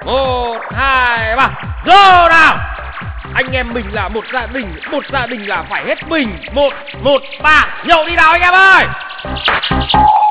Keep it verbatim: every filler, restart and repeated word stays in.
Một, hai, ba. Go nào. Anh em mình là một gia đình, một gia đình là phải hết mình. Một, một, ba. Nhậu đi nào anh em ơi.